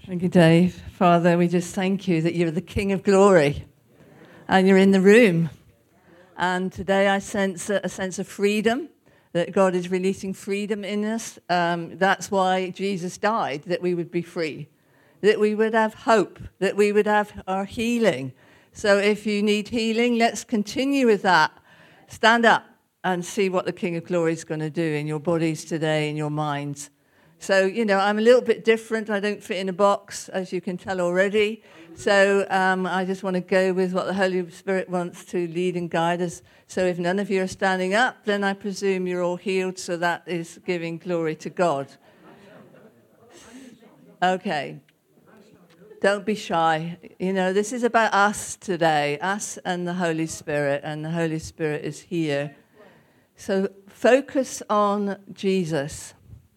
Thank you, Dave. Father, we just thank you that you're the King of Glory and you're in the room. And today I sense a sense of freedom, that God is releasing freedom in us. That's why Jesus died, that we would be free, that we would have hope, that we would have our healing. So if you need healing, let's continue with that. Stand up and see what the King of Glory is going to do in your bodies today, in your minds. So, I'm a little bit different. I don't fit in a box, as you can tell already. So I just want to go with what the Holy Spirit wants to lead and guide us. So if none of you are standing up, then I presume you're all healed. So that is giving glory to God. Okay. Don't be shy. This is about us today, us and the Holy Spirit, and the Holy Spirit is here. So focus on Jesus.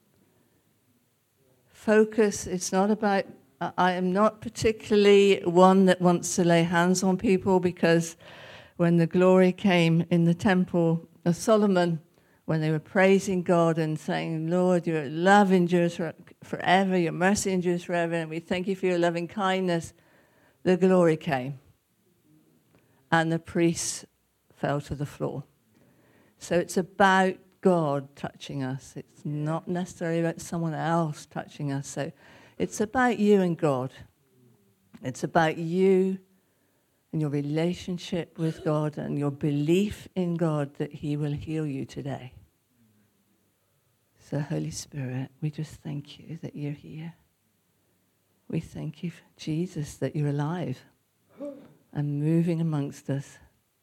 Focus, it's not about, I am not particularly one that wants to lay hands on people, because when the glory came in the temple of Solomon, when they were praising God and saying, Lord, your love endures forever, your mercy endures forever, and we thank you for your loving kindness, the glory came. And the priests fell to the floor. So it's about God touching us. It's not necessarily about someone else touching us. So it's about you and God. It's about you and your relationship with God and your belief in God that he will heal you today. So Holy Spirit, we just thank you that you're here. We thank you, Jesus, that you're alive and moving amongst us.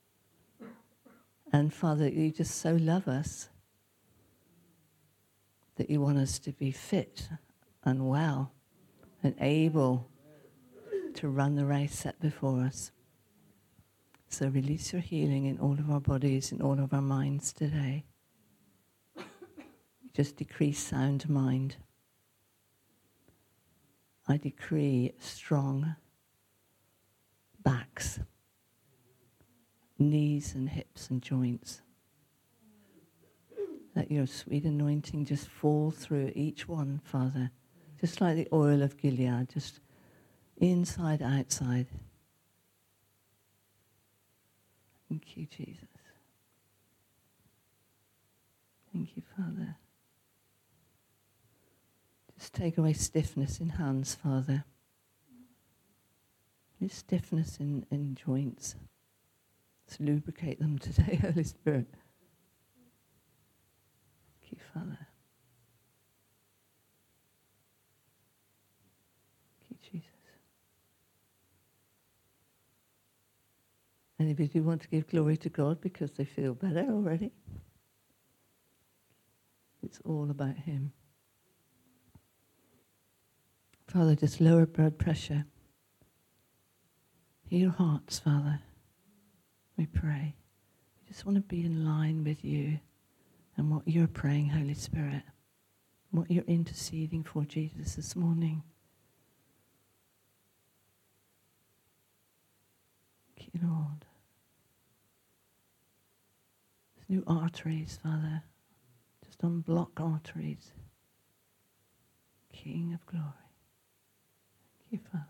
And Father, you just so love us, that you want us to be fit and well and able to run the race set before us. So release your healing in all of our bodies, in all of our minds today. Just decree sound mind. I decree strong backs, knees and hips and joints. Let your sweet anointing just fall through each one, Father, just like the oil of Gilead, just inside, outside. Thank you, Jesus. Thank you, Father. Just take away stiffness in hands, Father. Just stiffness in joints. Let's lubricate them today, Holy Spirit. Thank you, Father. Thank you, Jesus. Anybody want to give glory to God because they feel better already? It's all about him. Father, just lower blood pressure. Heal hearts, Father. We pray. We just want to be in line with you and what you're praying, Holy Spirit, what you're interceding for, Jesus, this morning. Thank you, Lord. There's new arteries, Father. Just unblock arteries. King of glory. Thank you, Father.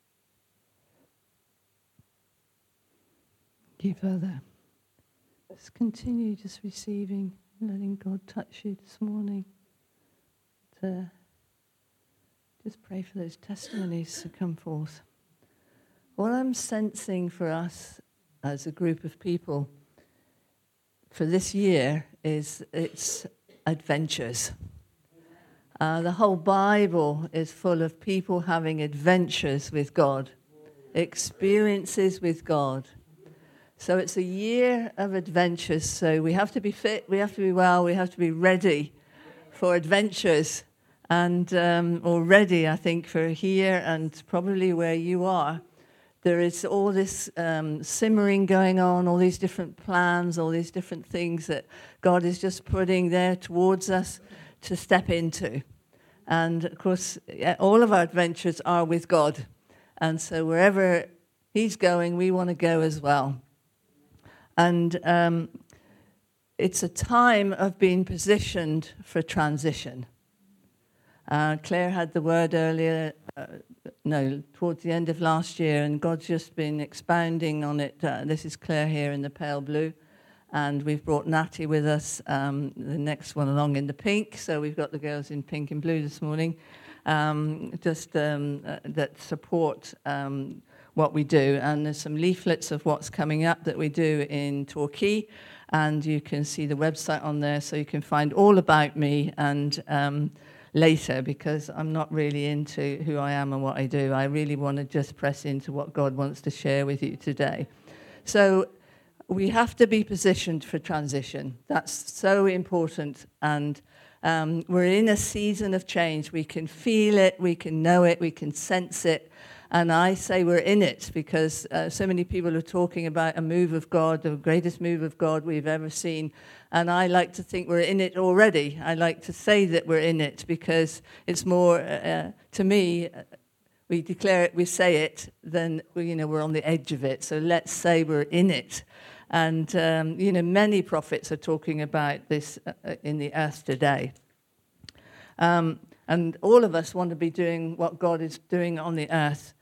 Thank you, Father. Just continue just receiving, letting God touch you this morning. Just pray for those testimonies to come forth. What I'm sensing for us as a group of people for this year is it's adventures. The whole Bible is full of people having adventures with God, experiences with God. So it's a year of adventures. So we have to be fit, we have to be well, we have to be ready for adventures. And already, I think, for here and probably where you are, there is all this simmering going on, all these different plans, all these different things that God is just putting there towards us to step into. And, of course, all of our adventures are with God. And so wherever he's going, we want to go as well. And it's a time of being positioned for transition. Claire had the word earlier, towards the end of last year, and God's just been expounding on it. This is Claire here in the pale blue, and we've brought Natty with us, the next one along in the pink, so we've got the girls in pink and blue this morning, that support what we do. And there's some leaflets of what's coming up that we do in Torquay, and you can see the website on there, so you can find all about me and later, because I'm not really into who I am and what I do. I really want to just press into what God wants to share with you today. So we have to be positioned for transition. That's so important. And we're in a season of change. We can feel it, we can know it, we can sense it. And I say we're in it because so many people are talking about a move of God, the greatest move of God we've ever seen. And I like to think we're in it already. I like to say that we're in it because it's more, to me, we declare it, we say it, then we're on the edge of it. So let's say we're in it. And, many prophets are talking about this in the earth today. And all of us want to be doing what God is doing on the earth.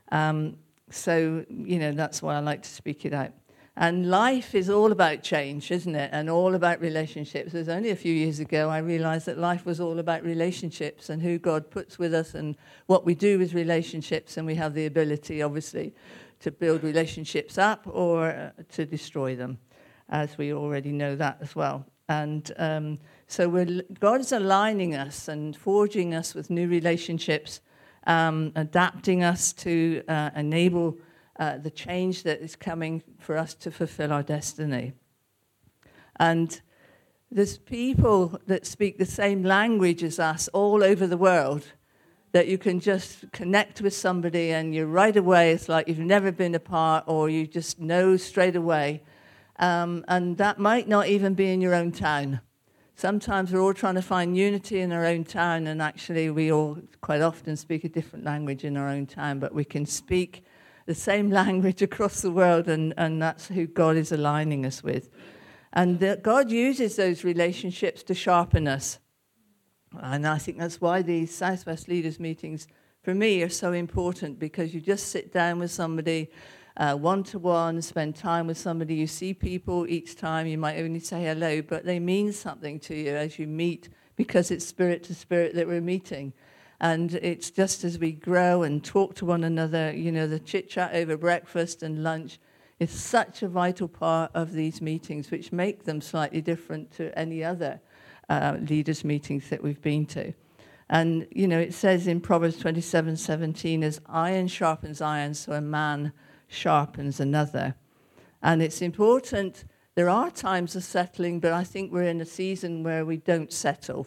That's why I like to speak it out. And life is all about change, isn't it? And all about relationships. It was only a few years ago I realized that life was all about relationships and who God puts with us and what we do with relationships. And we have the ability, obviously, to build relationships up or to destroy them, as we already know that as well. And God is aligning us and forging us with new relationships, adapting us to enable the change that is coming for us to fulfill our destiny. And there's people that speak the same language as us all over the world, that you can just connect with somebody and you right away, it's like you've never been apart, or you just know straight away. And that might not even be in your own town. Sometimes we're all trying to find unity in our own town, and actually we all quite often speak a different language in our own town, but we can speak the same language across the world, and that's who God is aligning us with. And God uses those relationships to sharpen us. And I think that's why these Southwest Leaders meetings, for me, are so important, because you just sit down with somebody one-to-one, spend time with somebody. You see people each time. You might only say hello, but they mean something to you as you meet, because it's spirit to spirit that we're meeting. And it's just as we grow and talk to one another, the chit-chat over breakfast and lunch is such a vital part of these meetings, which make them slightly different to any other leaders' meetings that we've been to. And, it says in Proverbs 27:17, as iron sharpens iron, so a man sharpens another. And it's important. There are times of settling, but I think we're in a season where we don't settle,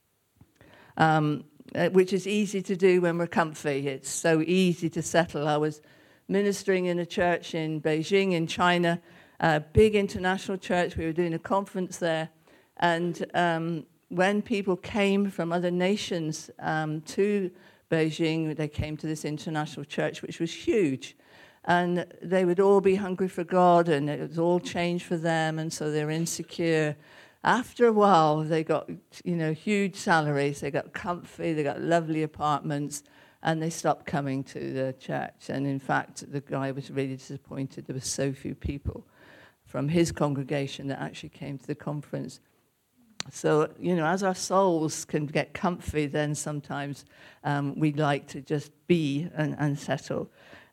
which is easy to do when we're comfy. It's so easy to settle. I was ministering in a church in Beijing in China, a big international church. We were doing a conference there. And when people came from other nations to Beijing, they came to this international church, which was huge. And they would all be hungry for God, and it was all change for them, and so they're insecure. After a while, they got, huge salaries, they got comfy, they got lovely apartments, and they stopped coming to the church. And in fact, the guy was really disappointed. There were so few people from his congregation that actually came to the conference. So, as our souls can get comfy, then sometimes we like to just be and settle.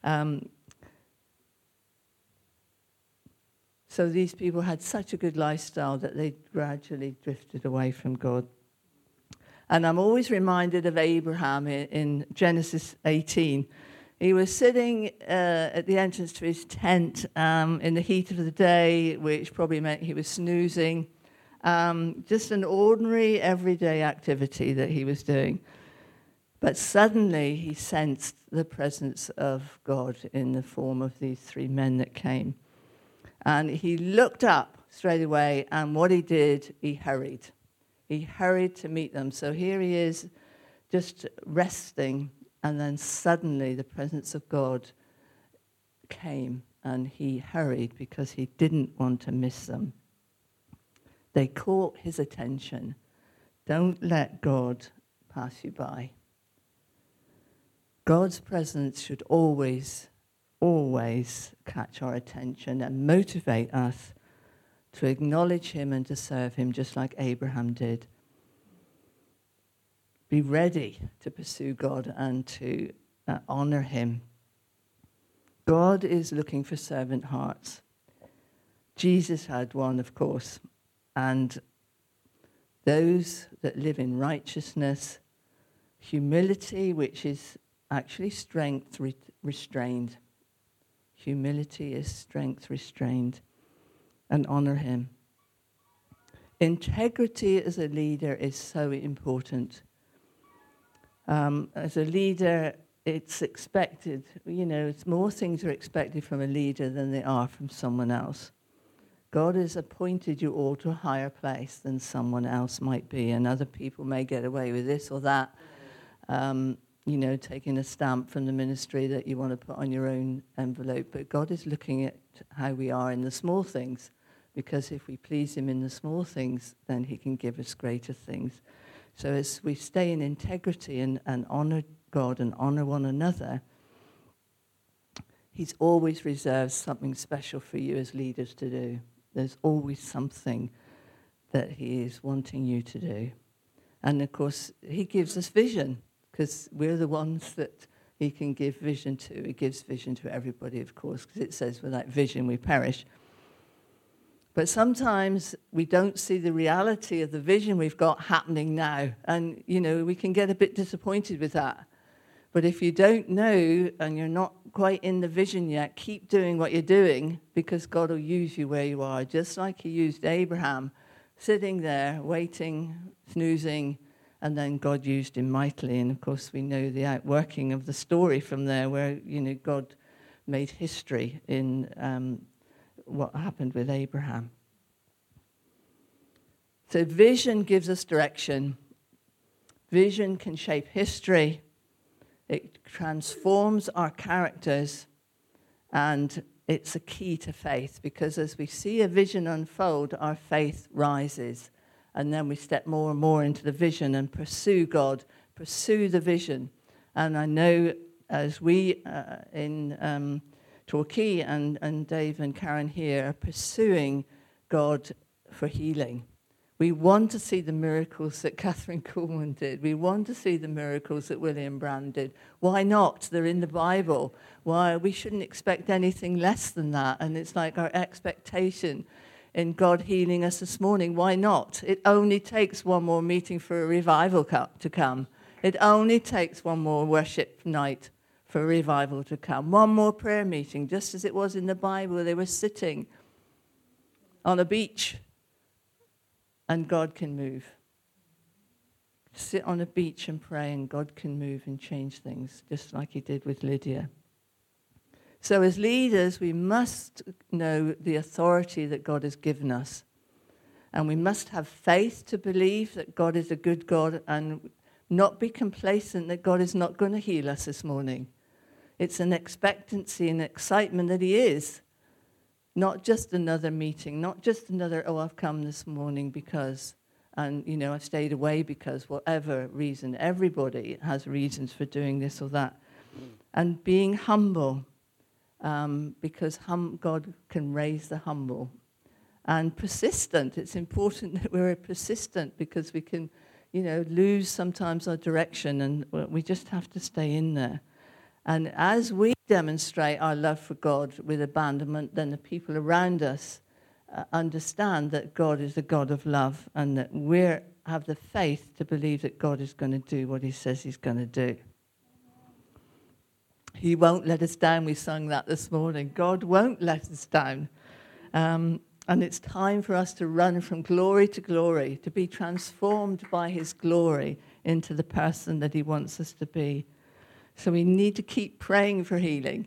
So these people had such a good lifestyle that they gradually drifted away from God. And I'm always reminded of Abraham in Genesis 18. He was sitting at the entrance to his tent in the heat of the day, which probably meant he was snoozing. Just an ordinary, everyday activity that he was doing. But suddenly he sensed the presence of God in the form of these three men that came. And he looked up straight away, and what he did, he hurried. He hurried to meet them. So here he is, just resting, and then suddenly the presence of God came, and he hurried because he didn't want to miss them. They caught his attention. Don't let God pass you by. God's presence should always, always catch our attention and motivate us to acknowledge him and to serve him just like Abraham did. Be ready to pursue God and to honor him. God is looking for servant hearts. Jesus had one, of course, and those that live in righteousness, humility, which is actually strength restrained. Humility is strength restrained, and honor him. Integrity as a leader is so important. As a leader, it's expected, it's more things are expected from a leader than they are from someone else. God has appointed you all to a higher place than someone else might be, and other people may get away with this or that, taking a stamp from the ministry that you want to put on your own envelope. But God is looking at how we are in the small things, because if we please him in the small things, then he can give us greater things. So as we stay in integrity and honor God and honor one another, he's always reserved something special for you as leaders to do. There's always something that he is wanting you to do. And of course, he gives us vision, because we're the ones that he can give vision to. He gives vision to everybody, of course, because it says without vision we perish. But sometimes we don't see the reality of the vision we've got happening now. And, we can get a bit disappointed with that. But if you don't know and you're not quite in the vision yet, keep doing what you're doing, because God will use you where you are. Just like he used Abraham, sitting there, waiting, snoozing, and then God used him mightily. And, of course, we know the outworking of the story from there where, God made history in what happened with Abraham. So vision gives us direction. Vision can shape history. It transforms our characters, and it's a key to faith, because as we see a vision unfold, our faith rises, and then we step more and more into the vision and pursue God, pursue the vision. And I know as we in Torquay and Dave and Karen here are pursuing God for healing. We want to see the miracles that Catherine Kuhlman did. We want to see the miracles that William Brand did. Why not? They're in the Bible. Why? We shouldn't expect anything less than that. And it's like our expectation in God healing us this morning. Why not? It only takes one more meeting for a revival to come. It only takes one more worship night for a revival to come. One more prayer meeting, just as it was in the Bible. They were sitting on a beach, and God can move. Sit on a beach and pray, and God can move and change things, just like he did with Lydia. So as leaders, we must know the authority that God has given us. And we must have faith to believe that God is a good God, and not be complacent that God is not going to heal us this morning. It's an expectancy and excitement that he is. Not just another meeting, not just another, I've come this morning because, and, I've stayed away because, whatever reason. Everybody has reasons for doing this or that. And being humble, because God can raise the humble. And persistent. It's important that we're persistent, because we can, lose sometimes our direction, and we just have to stay in there. And as we demonstrate our love for God with abandonment, then the people around us understand that God is a God of love, and that we have the faith to believe that God is going to do what he says he's going to do. He won't let us down. We sung that this morning. God won't let us down. And it's time for us to run from glory to glory, to be transformed by his glory into the person that he wants us to be. So we need to keep praying for healing.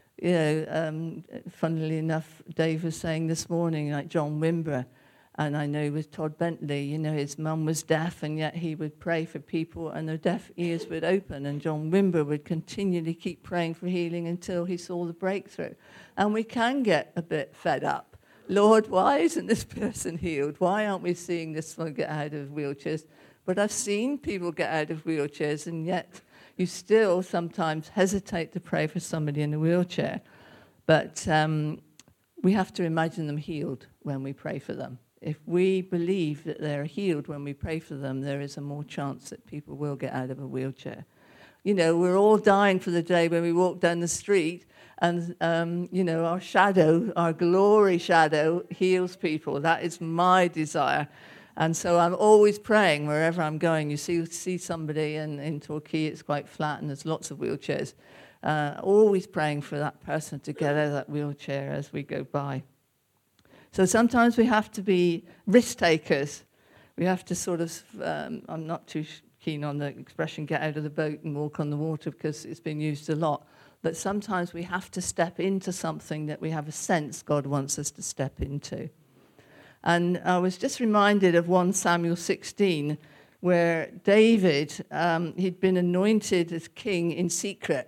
Funnily enough, Dave was saying this morning, like John Wimber, and I know with Todd Bentley, his mum was deaf, and yet he would pray for people, and their deaf ears would open, and John Wimber would continually keep praying for healing until he saw the breakthrough. And we can get a bit fed up. Lord, why isn't this person healed? Why aren't we seeing this one get out of wheelchairs? But I've seen people get out of wheelchairs, and yet You still sometimes hesitate to pray for somebody in a wheelchair, but we have to imagine them healed when we pray for them. If we believe that they're healed when we pray for them, there is a more chance that people will get out of a wheelchair. You know, we're all dying for the day when we walk down the street and, our shadow, our glory shadow, heals people. That is my desire. And so I'm always praying wherever I'm going. You see somebody in Torquay, it's quite flat and there's lots of wheelchairs. Always praying for that person to get out of that wheelchair as we go by. So sometimes we have to be risk takers. We have to sort of, I'm not too keen on the expression get out of the boat and walk on the water because it's been used a lot. But sometimes we have to step into something that we have a sense God wants us to step into. And I was just reminded of 1 Samuel 16, where David, he'd been anointed as king in secret.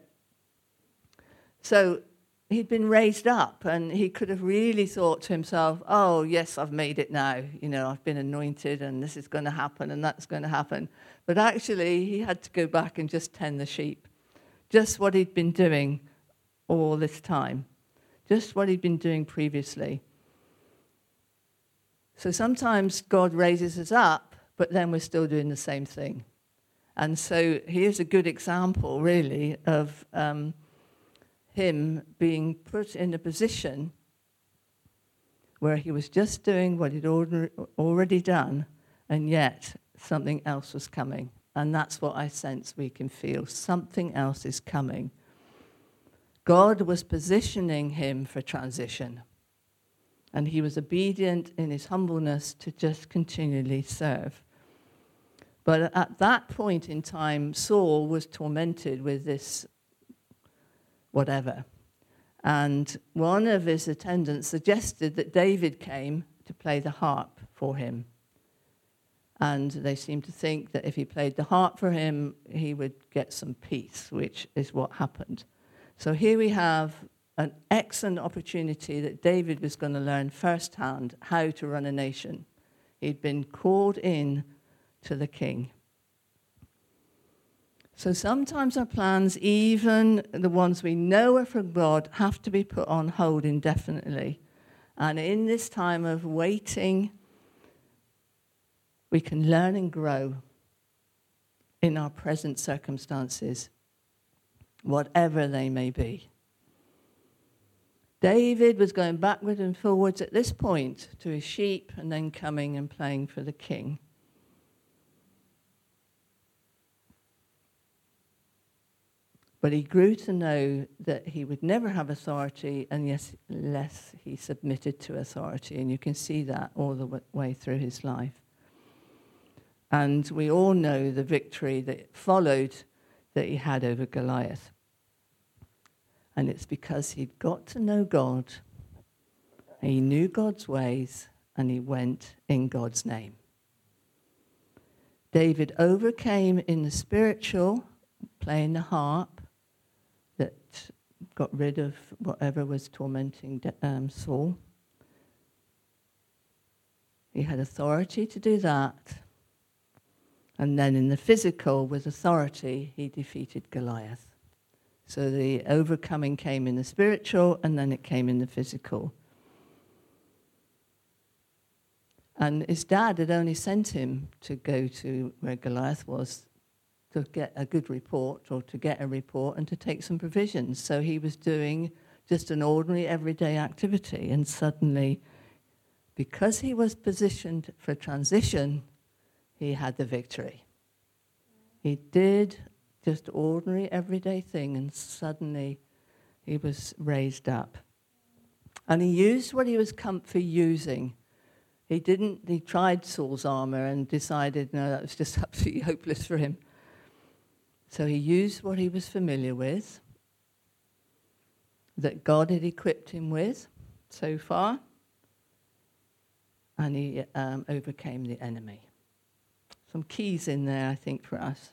So he'd been raised up, and he could have really thought to himself, oh, yes, I've made it now. You know, I've been anointed, and this is going to happen, and that's going to happen. But actually, he had to go back and just tend the sheep. Just what he'd been doing all this time. Just what he'd been doing previously. So sometimes God raises us up, but then we're still doing the same thing. And so here's a good example, really, of him being put in a position where he was just doing what he'd already done, and yet something else was coming. And that's what I sense we can feel. Something else is coming. God was positioning him for transition. And he was obedient in his humbleness to just continually serve. But at that point in time, Saul was tormented with this whatever. And one of his attendants suggested that David came to play the harp for him. And they seemed to think that if he played the harp for him, he would get some peace, which is what happened. So here we have an excellent opportunity that David was going to learn firsthand how to run a nation. He'd been called in to the king. So sometimes our plans, even the ones we know are from God, have to be put on hold indefinitely. And in this time of waiting, we can learn and grow in our present circumstances, whatever they may be. David was going backwards and forwards at this point to his sheep and then coming and playing for the king. But he grew to know that he would never have authority unless he submitted to authority. And you can see that all the way through his life. And we all know the victory that followed that he had over Goliath. And it's because he'd got to know God, he knew God's ways, and he went in God's name. David overcame in the spiritual, playing the harp, that got rid of whatever was tormenting Saul. He had authority to do that. And then in the physical, with authority, he defeated Goliath. So the overcoming came in the spiritual, and then it came in the physical. And his dad had only sent him to go to where Goliath was to get a good report, or to get a report, and to take some provisions. So he was doing just an ordinary, everyday activity. And suddenly, because he was positioned for transition, he had the victory. He did just ordinary, everyday thing, and suddenly he was raised up. And he used what he was come for using. He tried Saul's armor and decided, no, that was just absolutely hopeless for him. So he used what he was familiar with, that God had equipped him with so far, and he overcame the enemy. Some keys in there, I think, for us.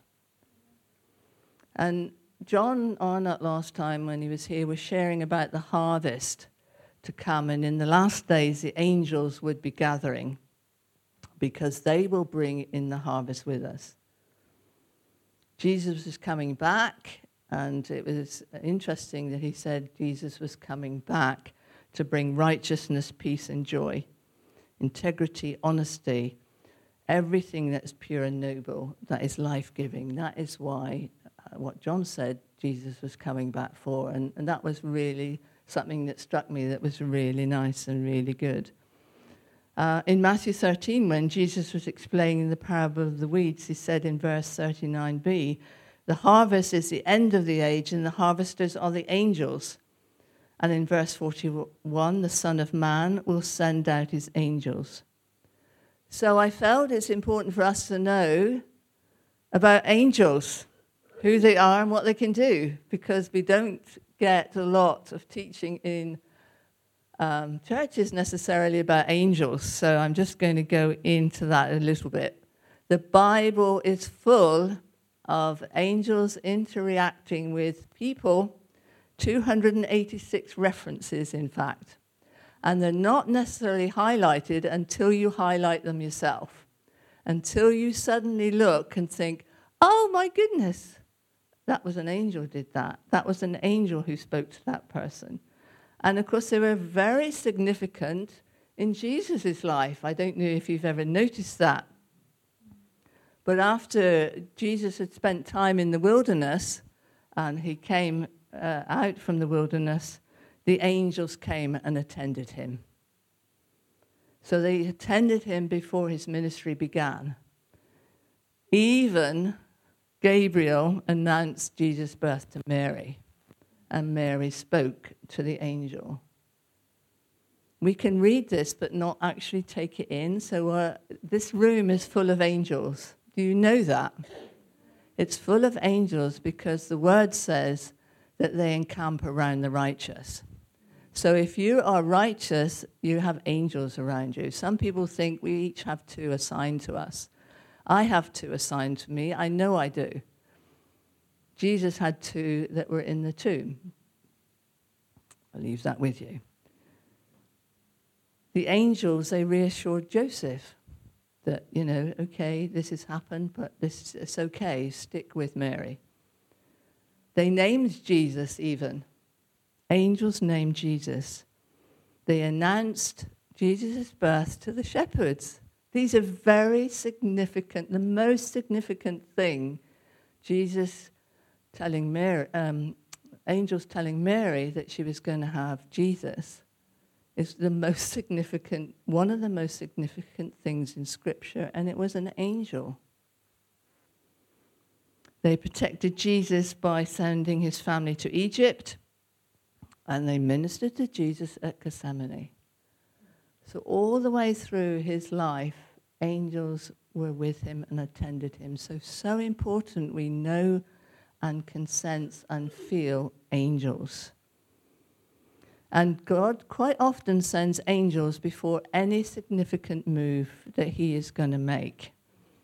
And John Arnott last time when he was here was sharing about the harvest to come, and in the last days the angels would be gathering because they will bring in the harvest with us. Jesus was coming back, and it was interesting that he said Jesus was coming back to bring righteousness, peace, and joy, integrity, honesty, everything that's pure and noble, that is life-giving. That is why what John said Jesus was coming back for, and that was really something that struck me that was really nice and really good. In Matthew 13, when Jesus was explaining the parable of the weeds, he said in verse 39b, the harvest is the end of the age, and the harvesters are the angels. And in verse 41, the Son of Man will send out his angels. So I felt it's important for us to know about angels, who they are and what they can do, because we don't get a lot of teaching in churches necessarily about angels. So I'm just going to go into that a little bit. The Bible is full of angels interacting with people, 286 references, in fact. And they're not necessarily highlighted until you highlight them yourself, until you suddenly look and think, oh my goodness, that was an angel who did that. That was an angel who spoke to that person. And of course, they were very significant in Jesus' life. I don't know if you've ever noticed that. But after Jesus had spent time in the wilderness, and he came out from the wilderness, the angels came and attended him. So they attended him before his ministry began. Even Gabriel announced Jesus' birth to Mary, and Mary spoke to the angel. We can read this but not actually take it in. So this room is full of angels. Do you know that? It's full of angels because the word says that they encamp around the righteous. So if you are righteous, you have angels around you. Some people think we each have 2 assigned to us. I have 2 assigned to me. I know I do. Jesus had 2 that were in the tomb. I'll leave that with you. The angels, they reassured Joseph that, okay, this has happened, but it's okay, stick with Mary. They named Jesus even. Angels named Jesus. They announced Jesus' birth to the shepherds. These are very significant, the most significant thing, Jesus telling Mary, angels telling Mary that she was going to have Jesus, is the most significant, one of the most significant things in Scripture, and it was an angel. They protected Jesus by sending his family to Egypt, and they ministered to Jesus at Gethsemane. So all the way through his life, angels were with him and attended him. So important we know and can sense and feel angels. And God quite often sends angels before any significant move that he is going to make.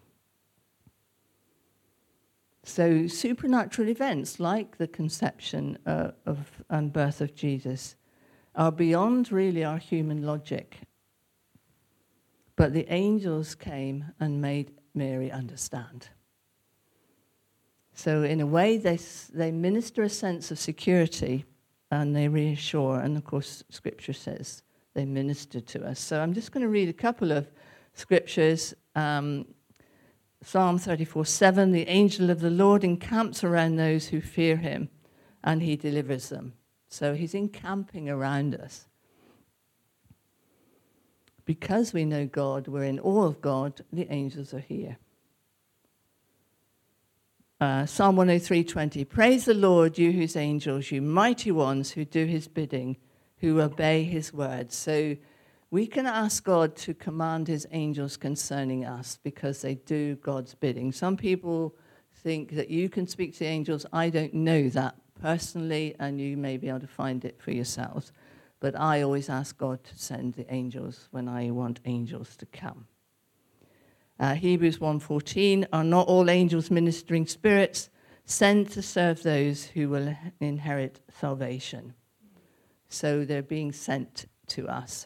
So supernatural events like the conception and birth of Jesus are beyond really our human logic. But the angels came and made Mary understand. So in a way, they minister a sense of security and they reassure. And of course, Scripture says they minister to us. So I'm just going to read a couple of scriptures. Psalm 34:7, the angel of the Lord encamps around those who fear him, and he delivers them. So he's encamping around us. Because we know God, we're in awe of God, the angels are here. Psalm 103:20, praise the Lord, you whose angels, you mighty ones who do his bidding, who obey his words. So we can ask God to command his angels concerning us because they do God's bidding. Some people think that you can speak to the angels. I don't know that personally, and you may be able to find it for yourselves. But I always ask God to send the angels when I want angels to come. Hebrews 1:14, are not all angels ministering spirits sent to serve those who will inherit salvation? So they're being sent to us.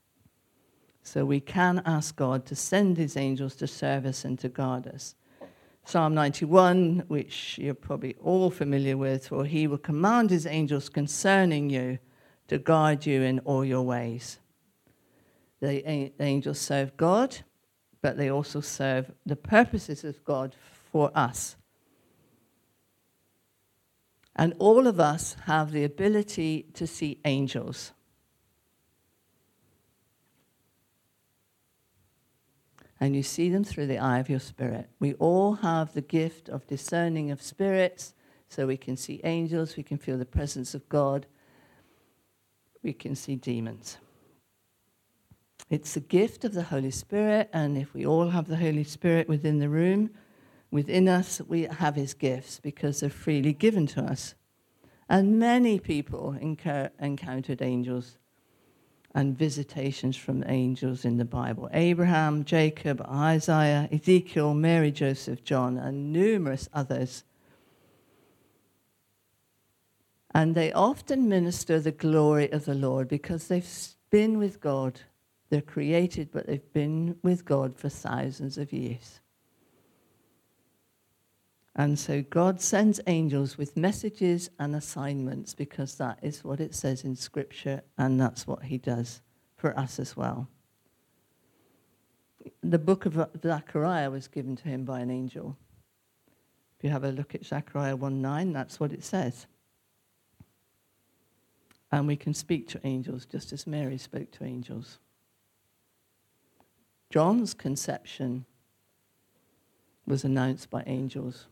So we can ask God to send his angels to serve us and to guard us. Psalm 91, which you're probably all familiar with, for he will command his angels concerning you to guard you in all your ways. The angels serve God, but they also serve the purposes of God for us. And all of us have the ability to see angels. And you see them through the eye of your spirit. We all have the gift of discerning of spirits, so we can see angels, we can feel the presence of God, we can see demons. It's a gift of the Holy Spirit, and if we all have the Holy Spirit within the room, within us, we have his gifts because they're freely given to us. And many people encountered angels and visitations from angels in the Bible. Abraham, Jacob, Isaiah, Ezekiel, Mary, Joseph, John, and numerous others. And they often minister the glory of the Lord because they've been with God. They're created, but they've been with God for thousands of years. And so God sends angels with messages and assignments because that is what it says in Scripture, and that's what he does for us as well. The book of Zechariah was given to him by an angel. If you have a look at Zechariah 1:9, that's what it says. And we can speak to angels just as Mary spoke to angels. John's conception was announced by angels.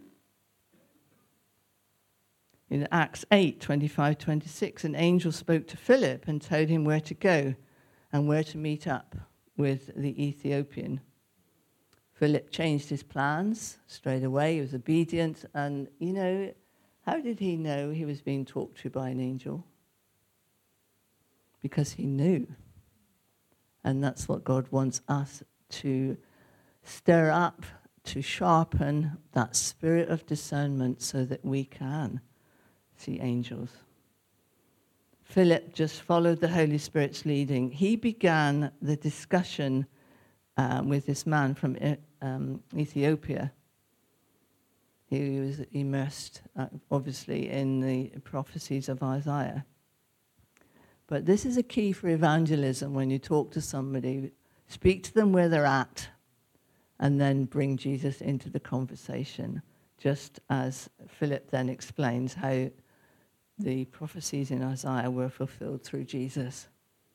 In Acts 8:25-26, an angel spoke to Philip and told him where to go and where to meet up with the Ethiopian. Philip changed his plans straight away. He was obedient. And, how did he know he was being talked to by an angel? Because he knew. And that's what God wants us to stir up, to sharpen that spirit of discernment so that we can see angels. Philip just followed the Holy Spirit's leading. He began the discussion with this man from Ethiopia. He was immersed, obviously, in the prophecies of Isaiah. But this is a key for evangelism. When you talk to somebody, speak to them where they're at, and then bring Jesus into the conversation, just as Philip then explains how the prophecies in Isaiah were fulfilled through Jesus.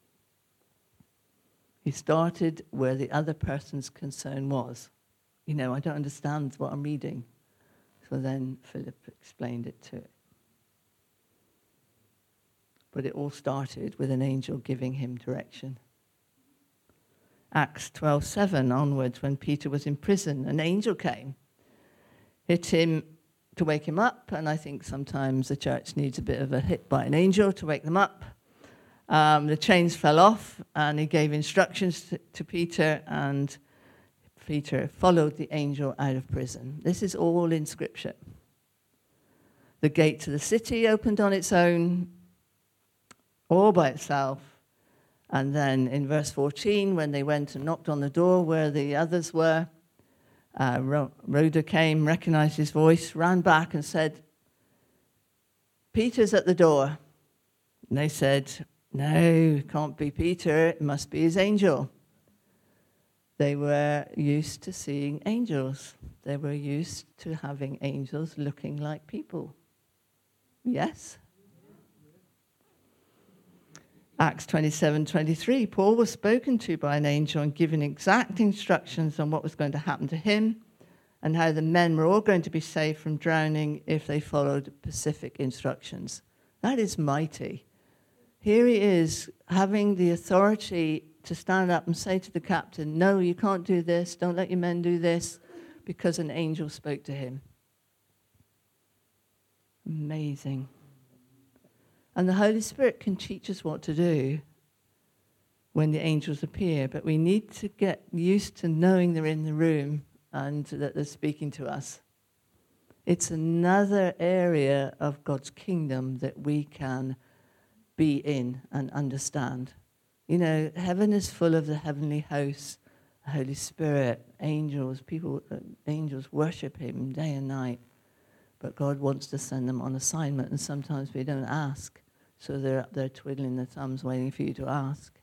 He started where the other person's concern was. I don't understand what I'm reading. So then Philip explained it to it. But it all started with an angel giving him direction. Acts 12:7 onwards, when Peter was in prison, an angel came, hit him to wake him up, and I think sometimes the church needs a bit of a hit by an angel to wake them up. The chains fell off, and he gave instructions to Peter, and Peter followed the angel out of prison. This is all in Scripture. The gate to the city opened on its own, all by itself. And then in verse 14, when they went and knocked on the door where the others were, Rhoda came, recognized his voice, ran back and said, "Peter's at the door." And they said, "No, it can't be Peter. It must be his angel." They were used to seeing angels. They were used to having angels looking like people. Yes? Acts 27:23, Paul was spoken to by an angel and given exact instructions on what was going to happen to him and how the men were all going to be saved from drowning if they followed specific instructions. That is mighty. Here he is having the authority to stand up and say to the captain, "No, you can't do this. Don't let your men do this," because an angel spoke to him. Amazing. And the Holy Spirit can teach us what to do when the angels appear, but we need to get used to knowing they're in the room and that they're speaking to us. It's another area of God's kingdom that we can be in and understand. Heaven is full of the heavenly hosts The Holy Spirit, angels, angels worship him day and night. But God wants to send them on assignment, and sometimes we don't ask. So they're up there twiddling their thumbs waiting for you to ask.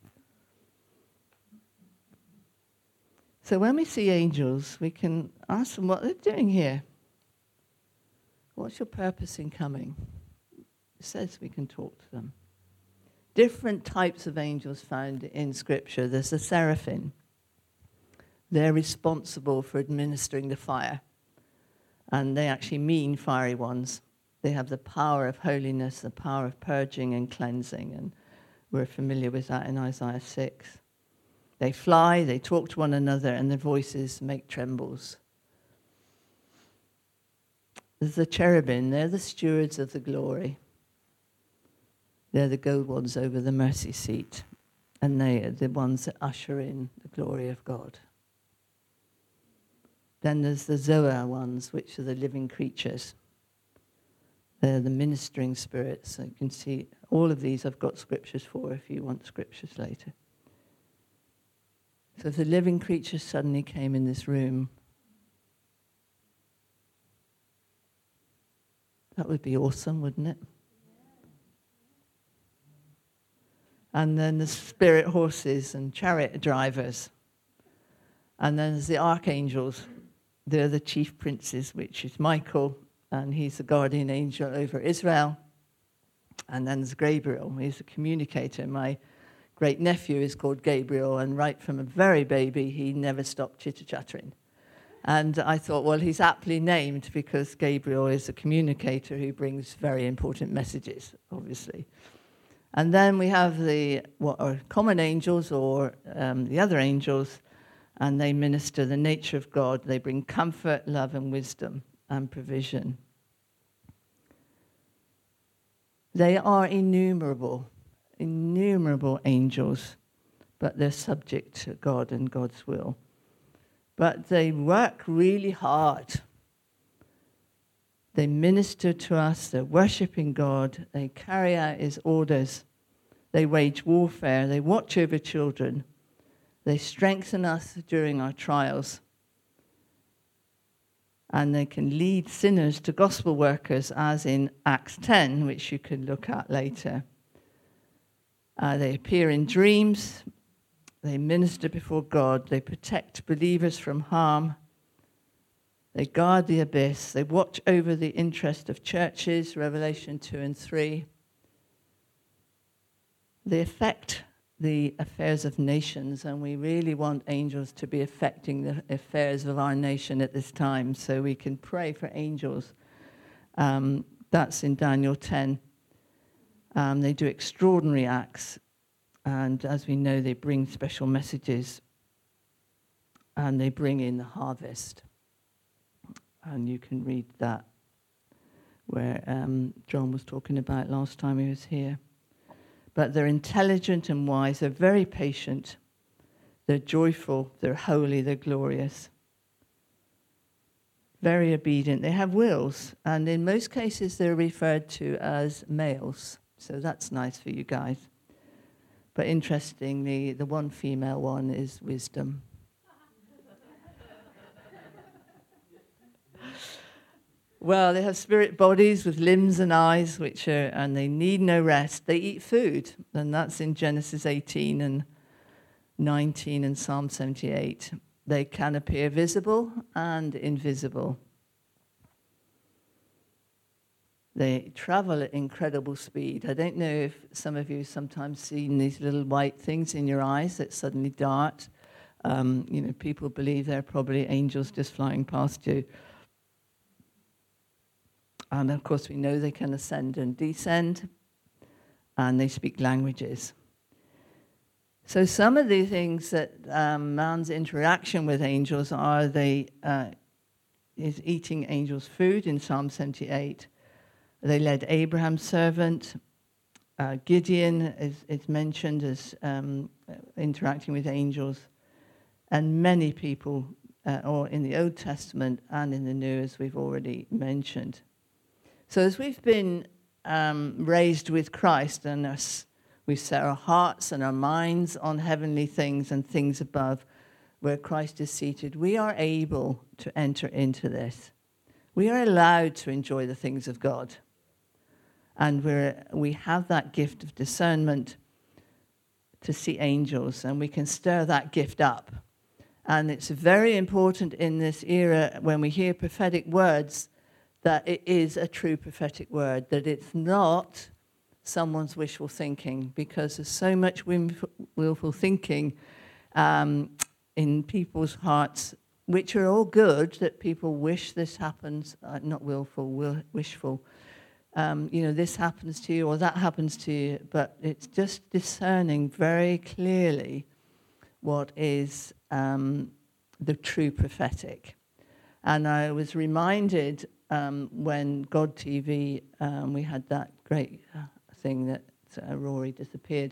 So when we see angels, we can ask them what they're doing here. What's your purpose in coming? It says we can talk to them. Different types of angels found in Scripture. There's the seraphim. They're responsible for administering the fire. And they actually mean fiery ones. They have the power of holiness, the power of purging and cleansing. And we're familiar with that in Isaiah 6. They fly, they talk to one another, and their voices make trembles. There's the cherubim. They're the stewards of the glory. They're the gold ones over the mercy seat. And they are the ones that usher in the glory of God. Then there's the Zoa ones, which are the living creatures. They're the ministering spirits. So you can see all of these I've got scriptures for if you want scriptures later. So if the living creatures suddenly came in this room, that would be awesome, wouldn't it? And then the spirit horses and chariot drivers. And then there's the archangels. They're the chief princes, which is Michael, and he's the guardian angel over Israel. And then there's Gabriel. He's a communicator. My great-nephew is called Gabriel, and right from a very baby, he never stopped chitter-chattering. And I thought, well, he's aptly named because Gabriel is a communicator who brings very important messages, obviously. And then we have what are common angels or the other angels, and they minister the nature of God. They bring comfort, love, and wisdom and provision. They are innumerable angels, but they're subject to God and God's will. But they work really hard. They minister to us, they're worshipping God, they carry out his orders, they wage warfare, they watch over children, they strengthen us during our trials, and they can lead sinners to gospel workers, as in Acts 10, which you can look at later. They appear in dreams. They minister before God. They protect believers from harm. They guard the abyss. They watch over the interest of churches, Revelation 2 and 3. They affect the affairs of nations, and we really want angels to be affecting the affairs of our nation at this time, so we can pray for angels. That's in Daniel 10. They do extraordinary acts. And as we know, they bring special messages, and they bring in the harvest. And you can read that where John was talking about last time he was here. But they're intelligent and wise. They're very patient. They're joyful. They're holy. They're glorious. Very obedient. They have wills. And in most cases, they're referred to as males. So that's nice for you guys. But interestingly, the one female one is wisdom. Well, they have spirit bodies with limbs and eyes, and they need no rest. They eat food, and that's in Genesis 18 and 19 and Psalm 78. They can appear visible and invisible. They travel at incredible speed. I don't know if some of you sometimes seen these little white things in your eyes that suddenly dart. People believe they're probably angels just flying past you. And of course, we know they can ascend and descend, and they speak languages. So some of the things that man's interaction with angels are, is eating angels' food in Psalm 78. They led Abraham's servant. Gideon is mentioned as interacting with angels. And many people, or in the Old Testament and in the New, as we've already mentioned. So as we've been raised with Christ, and we set our hearts and our minds on heavenly things and things above, where Christ is seated, we are able to enter into this. We are allowed to enjoy the things of God. And we have that gift of discernment to see angels, and we can stir that gift up. And it's very important in this era when we hear prophetic words that it is a true prophetic word, that it's not someone's wishful thinking, because there's so much willful thinking in people's hearts, which are all good, that people wish this happens, not wishful. This happens to you or that happens to you, but it's just discerning very clearly what is the true prophetic. And I was reminded when God TV, we had that great thing that Rory disappeared,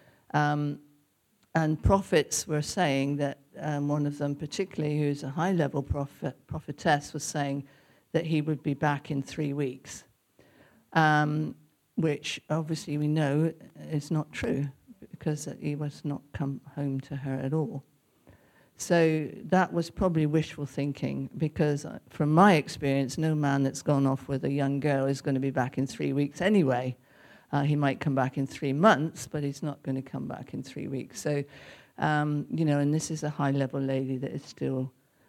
and prophets were saying that one of them particularly, who's a high-level prophetess, was saying that he would be back in 3 weeks, which obviously we know is not true, because he was not come home to her at all. So that was probably wishful thinking, because from my experience, no man that's gone off with a young girl is going to be back in 3 weeks anyway. He might come back in 3 months, but he's not going to come back in 3 weeks. So, and this is a high-level lady that is still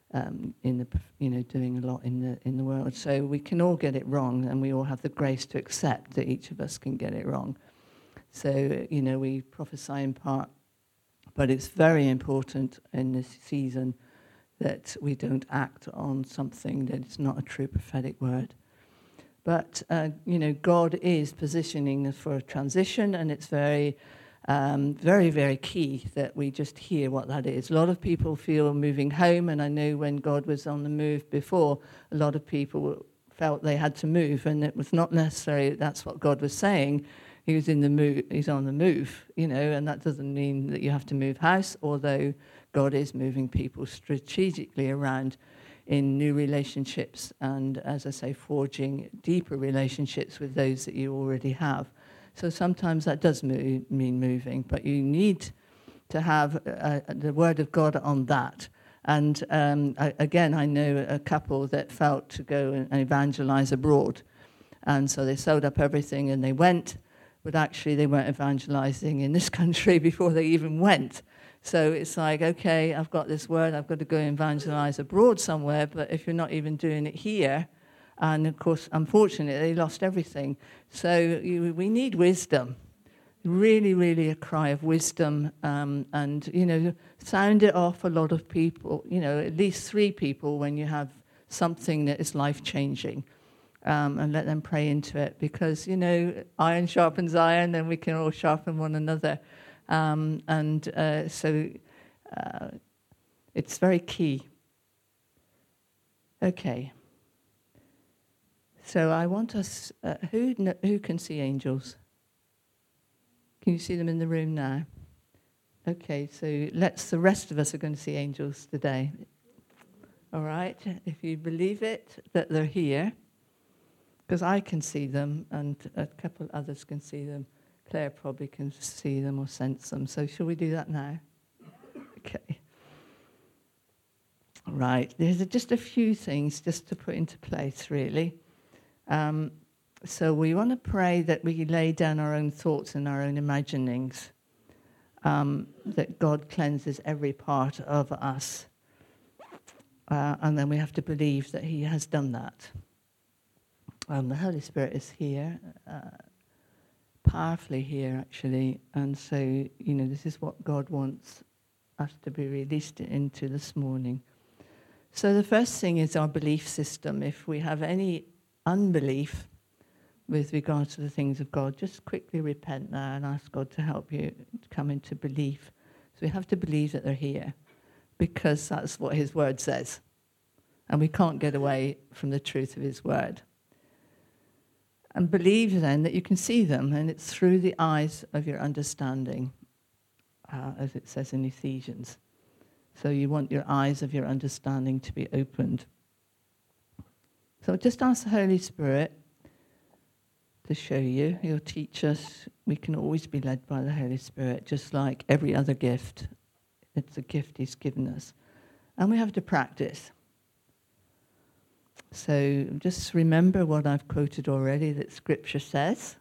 doing a lot in the world. So we can all get it wrong, and we all have the grace to accept that each of us can get it wrong. So, we prophesy in part, but it's very important in this season that we don't act on something that is not a true prophetic word. But, God is positioning us for a transition, and it's very, very, very key that we just hear what that is. A lot of people feel moving home, and I know when God was on the move before, a lot of people felt they had to move, and it was not necessarily that's what God was saying. He was in the move, he's on the move, and that doesn't mean that you have to move house, although God is moving people strategically around in new relationships and, as I say, forging deeper relationships with those that you already have. So sometimes that does mean moving, but you need to have the word of God on that. And I know a couple that felt to go and evangelize abroad. And so they sold up everything and they went, but actually they weren't evangelizing in this country before they even went. So it's like, okay, I've got this word, I've got to go evangelize abroad somewhere, but if you're not even doing it here, and of course, unfortunately, they lost everything. So we need wisdom, really, really a cry of wisdom, and, sound it off a lot of people, at least 3 people when you have something that is life-changing, and let them pray into it, because, iron sharpens iron, and we can all sharpen one another. So it's very key. Okay. So I want us, who can see angels? Can you see them in the room now? Okay, so the rest of us are going to see angels today. All right, if you believe it, that they're here, because I can see them, and a couple others can see them. Claire probably can see them or sense them. So shall we do that now? Okay. Right. There's just a few things just to put into place, really. So we want to pray that we lay down our own thoughts and our own imaginings, that God cleanses every part of us. And then we have to believe that he has done that. The Holy Spirit is here. Powerfully here, actually, and so this is what God wants us to be released into this morning. So the first thing is our belief system. If we have any unbelief with regard to the things of God, just quickly repent now and ask God to help you to come into belief. So we have to believe that they're here, because that's what his word says, and we can't get away from the truth of his word. And believe then that you can see them, and it's through the eyes of your understanding, as it says in Ephesians. So you want your eyes of your understanding to be opened. So just ask the Holy Spirit to show you. He'll teach us. We can always be led by the Holy Spirit, just like every other gift. It's a gift he's given us. And we have to practice. So just remember what I've quoted already that Scripture says.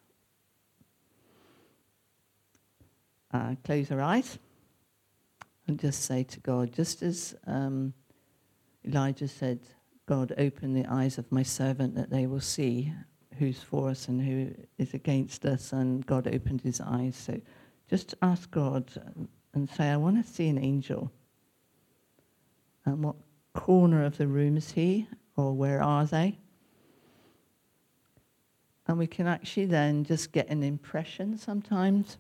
Close our eyes and just say to God, just as Elijah said, God, open the eyes of my servant that they will see who's for us and who is against us, and God opened his eyes. So just ask God and say, I want to see an angel. And what corner of the room is he, or where are they? And we can actually then just get an impression sometimes.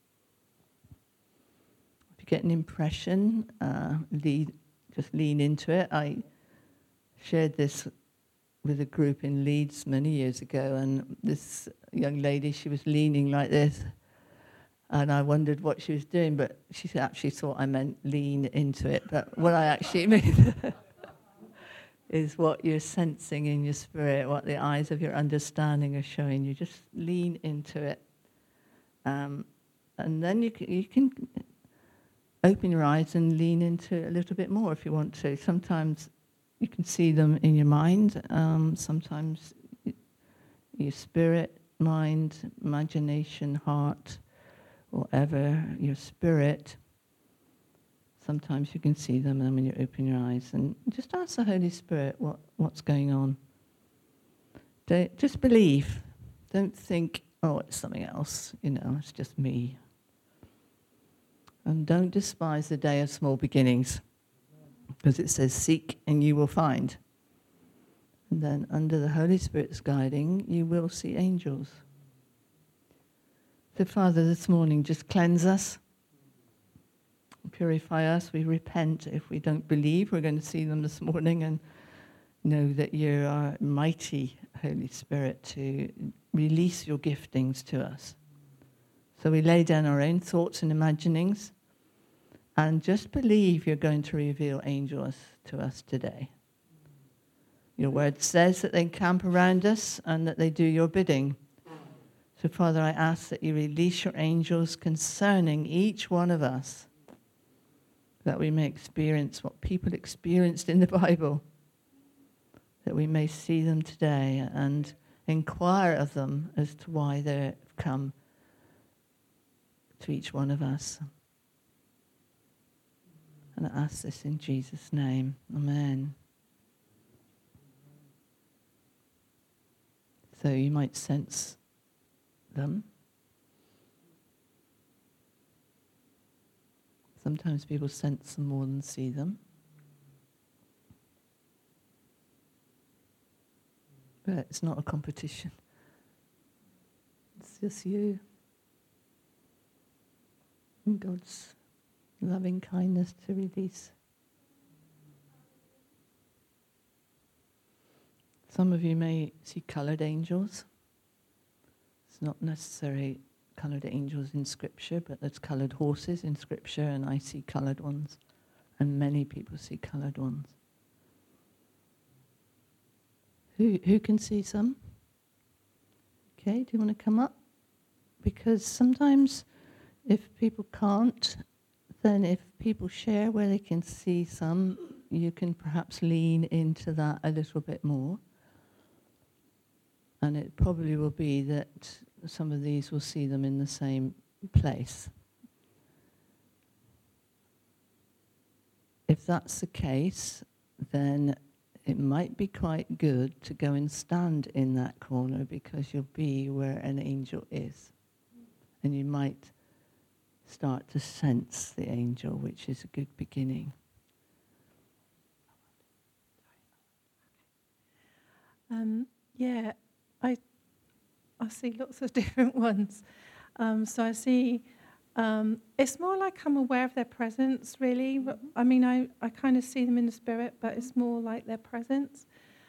If you get an impression, just lean into it. I shared this with a group in Leeds many years ago, and this young lady, she was leaning like this, and I wondered what she was doing, but she actually thought I meant lean into it. But what I actually mean is what you're sensing in your spirit, what the eyes of your understanding are showing you. Just lean into it. And then you can open your eyes and lean into it a little bit more if you want to. Sometimes you can see them in your mind. Sometimes your spirit, mind, imagination, heart, whatever, your spirit. Sometimes you can see them when you open your eyes. And just ask the Holy Spirit what's going on. Just believe. Don't think, oh, it's something else. It's just me. And don't despise the day of small beginnings. Because it says, seek and you will find. And then under the Holy Spirit's guiding, you will see angels. So Father, this morning, just cleanse us. Purify us. We repent if we don't believe we're going to see them this morning, and know that you are mighty, Holy Spirit, to release your giftings to us. So we lay down our own thoughts and imaginings, and just believe you're going to reveal angels to us today. Your word says that they camp around us and that they do your bidding. So Father, I ask that you release your angels concerning each one of us, that we may experience what people experienced in the Bible, that we may see them today and inquire of them as to why they've come to each one of us. And I ask this in Jesus' name. Amen. So you might sense them. Sometimes people sense them more than see them. But it's not a competition. It's just you. And God's loving kindness to release. Some of you may see coloured angels. It's not necessarily coloured angels in Scripture, but there's coloured horses in Scripture, and I see coloured ones. And many people see coloured ones. Who can see some? Okay, do you want to come up? Because sometimes if people can't, then if people share where they can see some, you can perhaps lean into that a little bit more. And it probably will be that some of these will see them in the same place. If that's the case, then it might be quite good to go and stand in that corner, because you'll be where an angel is. And you might start to sense the angel, which is a good beginning. I see lots of different ones. So I see, it's more like I'm aware of their presence, really. I mean, I kind of see them in the spirit, but it's more like their presence.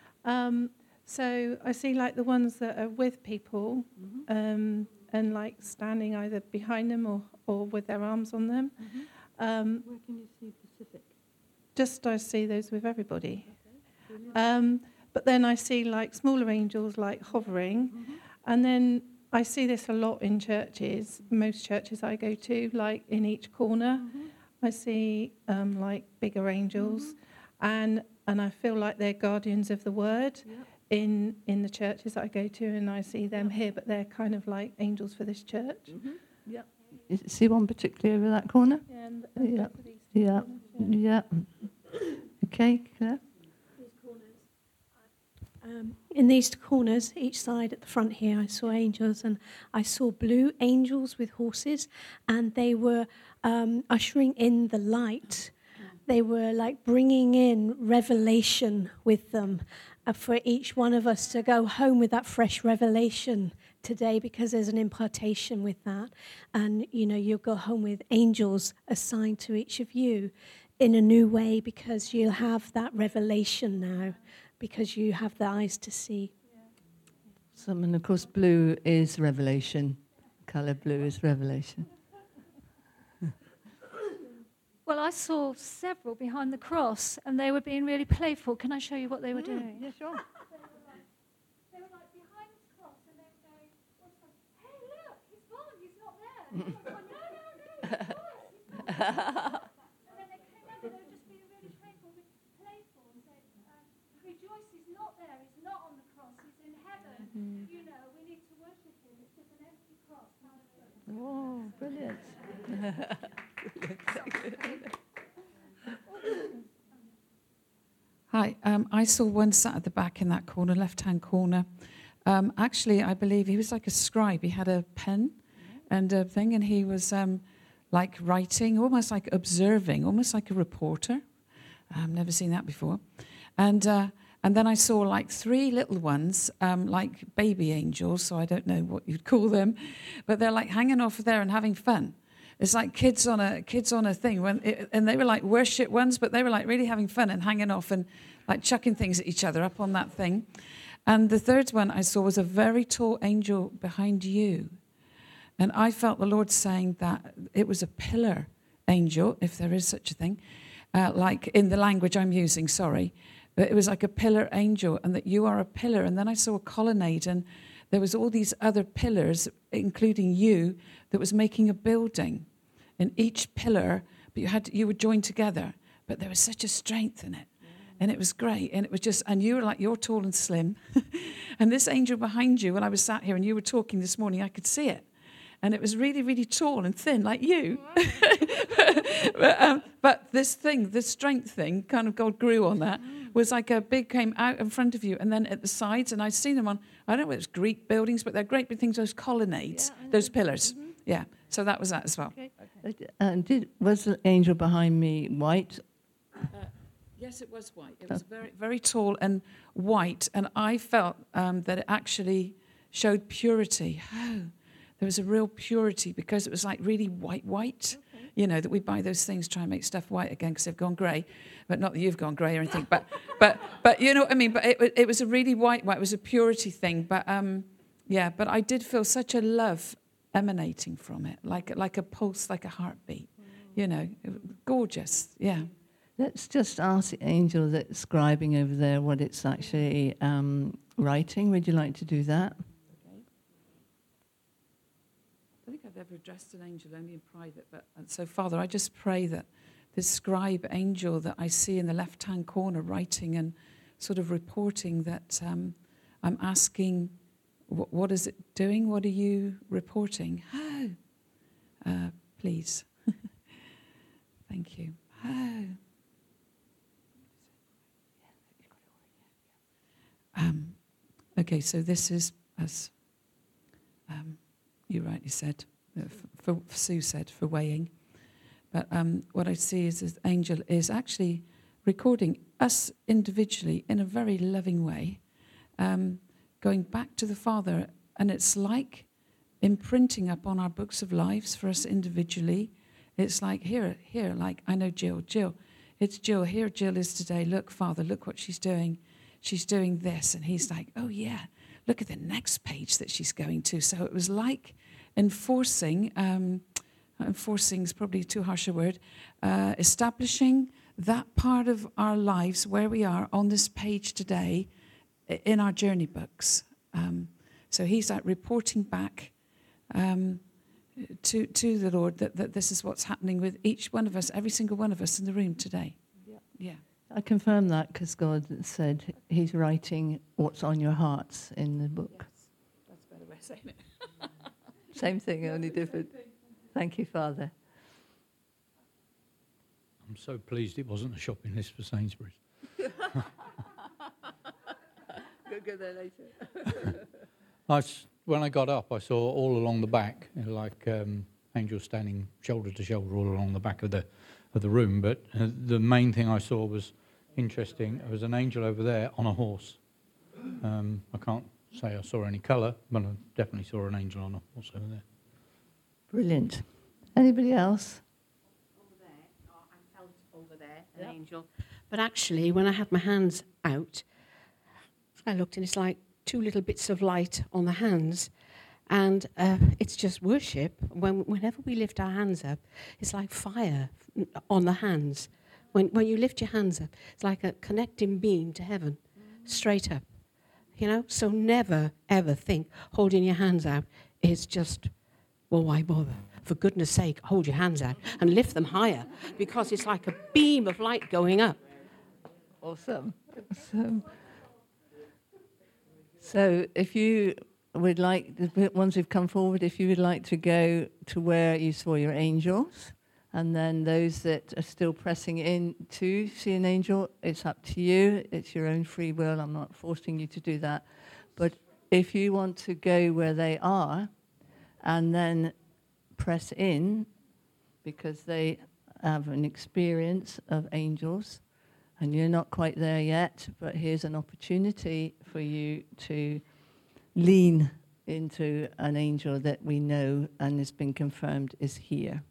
So I see like the ones that are with people, and like standing either behind them or with their arms on them. Where can you see Pacific? Just I see those with everybody. Okay. But then I see like smaller angels like hovering, and then I see this a lot in churches, most churches I go to, like in each corner. I see like bigger angels. and I feel like they're guardians of the word in the churches that I go to, and I see them here, but they're kind of like angels for this church. Mm-hmm. Yeah. See one particularly over that corner? Yeah, and Yeah. both of these Yeah. corners, Yeah. Okay, Claire? These corners. In these corners, each side at the front here, I saw angels, and I saw blue angels with horses, and they were ushering in the light. They were like bringing in revelation with them for each one of us to go home with that fresh revelation today, because there's an impartation with that. And, you know, you'll go home with angels assigned to each of you in a new way, because you'll have that revelation now, because you have the eyes to see. And of course, blue is revelation. Colour blue is revelation. Well, I saw several behind the cross, and they were being really playful. Can I show you what they were doing? Yeah, sure. They were like behind the cross, and they were going, "Hey, look, he's gone. He's not there." And I was like, no, he's not. And then they came over. They were just being really playful and said, "Rejoice, he's not there. He's not on the cross. He's in heaven. You know, we need to worship him. It's just an empty cross." Oh, brilliant. Hi, I saw one sat at the back in that corner, left-hand corner. Actually, I believe he was like a scribe. He had a pen and a thing, and he was like writing, almost like observing, almost like a reporter. I've never seen that before. And then I saw like 3 little ones, like baby angels, so I don't know what you'd call them, but they're like hanging off there and having fun. It's like kids on a thing, and they were like worship ones, but they were like really having fun and hanging off and like chucking things at each other up on that thing. And the third one I saw was a very tall angel behind you. And I felt the Lord saying that it was a pillar angel, if there is such a thing, like in the language I'm using, sorry. But it was like a pillar angel, and that you are a pillar. And then I saw a colonnade, and there was all these other pillars, including you, that was making a building. And each pillar, but you were joined together. But there was such a strength in it. And it was great. And it was just, and you were like, you're tall and slim. And this angel behind you, when I was sat here and you were talking this morning, I could see it. And it was really, really tall and thin, like you. But this thing, this strength thing, kind of God grew on that, was like a big, came out in front of you, and then at the sides, and I'd seen them on, I don't know if it was Greek buildings, but they're great big things, those colonnades, those pillars. Mm-hmm. Yeah, so that was that as well. Okay. Was the angel behind me white? Yes, it was white. It was very, very tall and white, and I felt that it actually showed purity. Oh, there was a real purity, because it was like really white. Okay. You know, that we buy those things, try and make stuff white again because they've gone grey. But not that you've gone grey or anything. But you know what I mean? But it was a really white. It was a purity thing. But but I did feel such a love emanating from it, like a pulse, like a heartbeat. You know, gorgeous. Yeah. Let's just ask the angel that's scribing over there what it's actually writing. Would you like to do that? I think I've ever addressed an angel only in private, so Father, I just pray that this scribe angel that I see in the left-hand corner writing and sort of reporting, that I'm asking, what is it doing? What are you reporting? Oh, please. Thank you. Oh. Okay, so this is, as you rightly said, Sue said, for weighing. But what I see is this angel is actually recording us individually in a very loving way, going back to the Father. And it's like imprinting up on our books of lives for us individually. It's like, here, like, I know Jill, it's Jill. Here Jill is today. Look, Father, look what she's doing. She's doing this. And he's like, oh, yeah, look at the next page that she's going to. So it was like enforcing is probably too harsh a word, establishing that part of our lives where we are on this page today in our journey books. So he's like reporting back to the Lord that this is what's happening with each one of us, every single one of us in the room today. Yeah. I confirm that because God said He's writing what's on your hearts in the book. Yes, that's a better way of saying it. Same thing, only different. Thank you, Father. I'm so pleased it wasn't a shopping list for Sainsbury's. We'll go there later. When I got up, I saw all along the back, like angels standing shoulder to shoulder all along the back of the room. But the main thing I saw was interesting. There was an angel over there on a horse. I can't say I saw any colour, but I definitely saw an angel on a horse over there. Brilliant. Anybody else? Over there, I felt over there, an angel. But actually, when I had my hands out, I looked and it's like 2 little bits of light on the hands. And it's just worship. Whenever we lift our hands up, it's like fire on the hands. When you lift your hands up, it's like a connecting beam to heaven, straight up. You know? So never, ever think holding your hands out is just, well, why bother? For goodness sake, hold your hands out and lift them higher, because it's like a beam of light going up. Awesome. So if you would like, the ones who've come forward, if you would like to go to where you saw your angels, and then those that are still pressing in to see an angel, it's up to you. It's your own free will. I'm not forcing you to do that. But if you want to go where they are and then press in, because they have an experience of angels, and you're not quite there yet, but here's an opportunity for you to lean into an angel that we know and has been confirmed is here.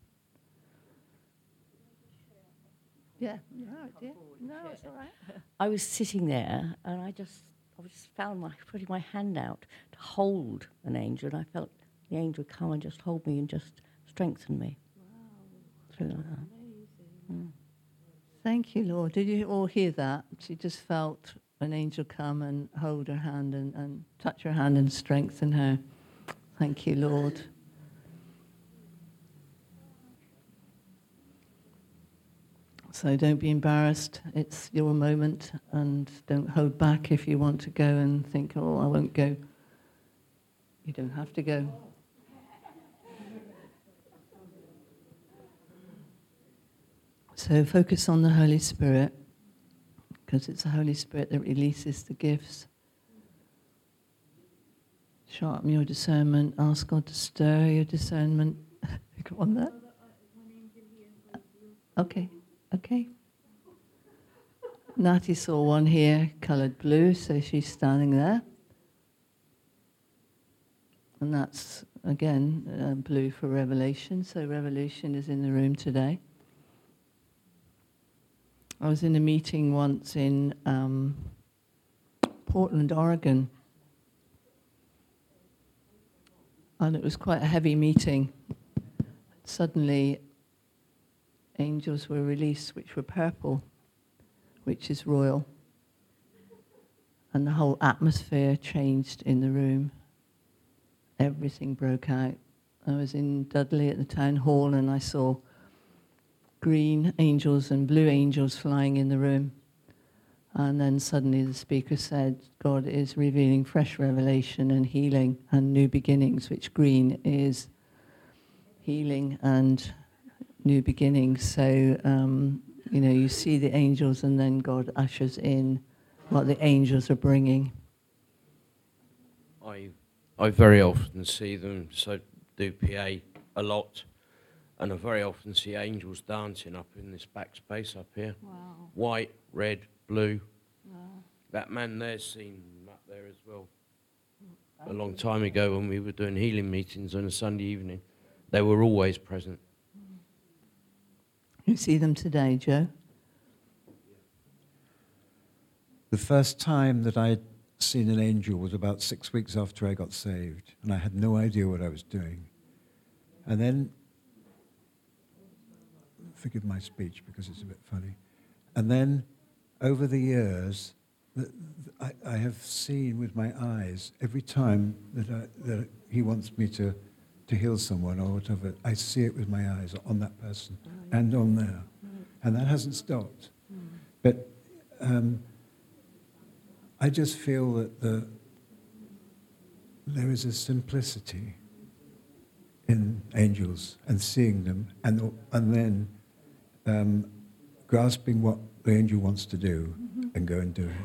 Yeah, no, it's all right. I was sitting there and I just found putting my hand out to hold an angel, and I felt the angel come and just hold me and just strengthen me. Wow. Through that. Amazing. Thank you, Lord. Did you all hear that? She just felt an angel come and hold her hand and touch her hand and strengthen her. Thank you, Lord. So don't be embarrassed. It's your moment, and don't hold back if you want to go and think, oh, I won't go. You don't have to go. So focus on the Holy Spirit, because it's the Holy Spirit that releases the gifts. Sharpen your discernment. Ask God to stir your discernment. Go on there. Okay. Natty saw one here, coloured blue, so she's standing there. And that's, again, blue for revelation. So revelation is in the room today. I was in a meeting once in Portland, Oregon. And it was quite a heavy meeting. Suddenly, angels were released which were purple, which is royal. And the whole atmosphere changed in the room. Everything broke out. I was in Dudley at the town hall and I saw green angels and blue angels flying in the room. And then suddenly the speaker said, God is revealing fresh revelation and healing and new beginnings, which green is healing and new beginnings. So, you see the angels and then God ushers in what the angels are bringing. I very often see them, so do PA a lot, and I very often see angels dancing up in this back space up here. Wow. White, red, blue. Wow. That man there's seen them up there as well. A long time ago when we were doing healing meetings on a Sunday evening. They were always present. You see them today, Joe? The first time that I'd seen an angel was about 6 weeks after I got saved, and I had no idea what I was doing. And then, forgive my speech because it's a bit funny, and then over the years, I have seen with my eyes, every time that he wants me to heal someone or whatever, I see it with my eyes on that person and on there. And that hasn't stopped. But I just feel that there is a simplicity in angels and seeing them, and then grasping what the angel wants to do and go and do it.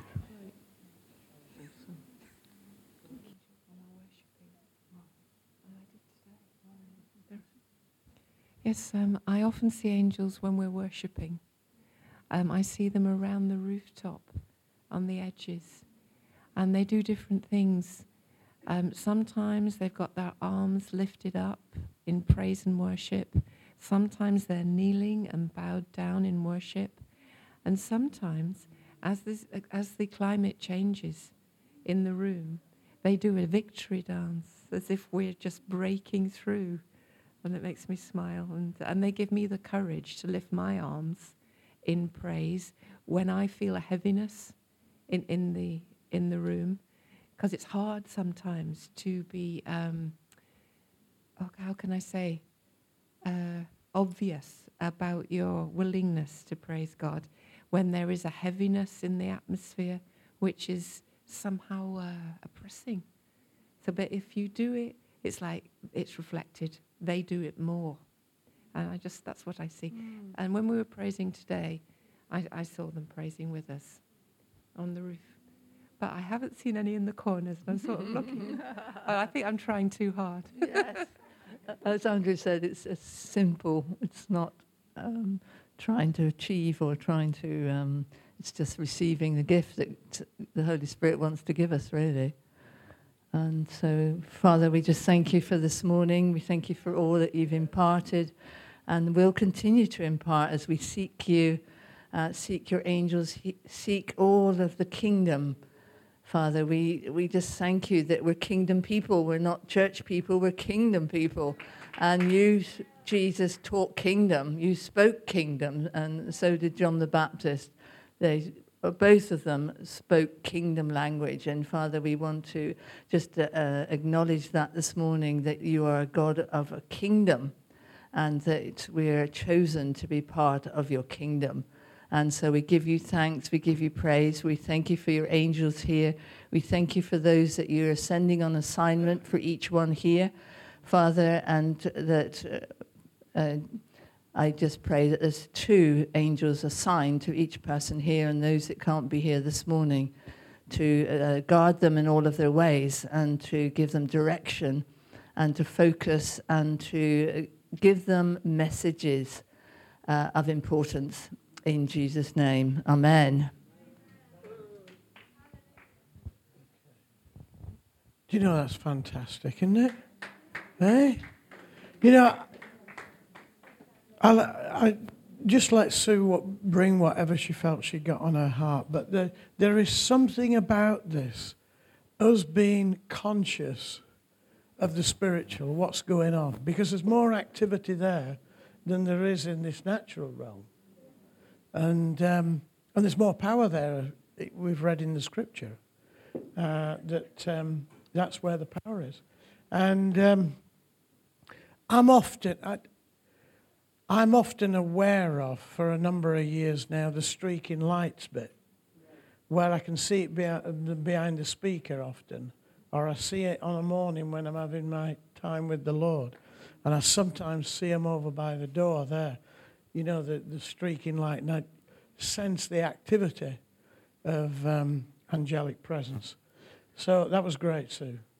Yes, I often see angels when we're worshipping. I see them around the rooftop, on the edges, and they do different things. Sometimes they've got their arms lifted up in praise and worship. Sometimes they're kneeling and bowed down in worship. And sometimes, as the climate changes in the room, they do a victory dance, as if we're just breaking through. And it makes me smile. And they give me the courage to lift my arms in praise when I feel a heaviness in the room. Because it's hard sometimes to be, how can I say, obvious about your willingness to praise God when there is a heaviness in the atmosphere which is somehow oppressing. So, but if you do it, it's like it's reflected. They do it more. And that's what I see. And when we were praising today, I saw them praising with us on the roof. But I haven't seen any in the corners, and I'm sort of looking. I think I'm trying too hard. Yes. As Andrew said, it's simple. It's not trying to achieve or trying to... it's just receiving the gift that the Holy Spirit wants to give us, really. And so, Father, we just thank you for this morning. We thank you for all that you've imparted, and we'll continue to impart as we seek you, seek your angels, seek all of the kingdom. Father, we just thank you that we're kingdom people. We're not church people, we're kingdom people. And you, Jesus, taught kingdom. You spoke kingdom, and so did John the Baptist. Both of them spoke kingdom language. And Father, we want to just acknowledge that this morning, that you are a God of a kingdom and that we are chosen to be part of your kingdom. And so we give you thanks, we give you praise. We thank you for your angels here. We thank you for those that you are sending on assignment for each one here, Father, and that I just pray that there's 2 angels assigned to each person here and those that can't be here this morning to guard them in all of their ways and to give them direction and to focus and to give them messages of importance. In Jesus' name, amen. Do you know, that's fantastic, isn't it? Eh? You know, I just let Sue bring whatever she felt she got on her heart, but there is something about this, us being conscious of the spiritual, what's going on, because there's more activity there than there is in this natural realm. And there's more power there. We've read in the scripture that's where the power is. And I'm often aware of, for a number of years now, the streaking lights bit, where I can see it behind the speaker often, or I see it on a morning when I'm having my time with the Lord, and I sometimes see them over by the door there. You know, the streaking light, and I sense the activity of angelic presence. So that was great, Sue.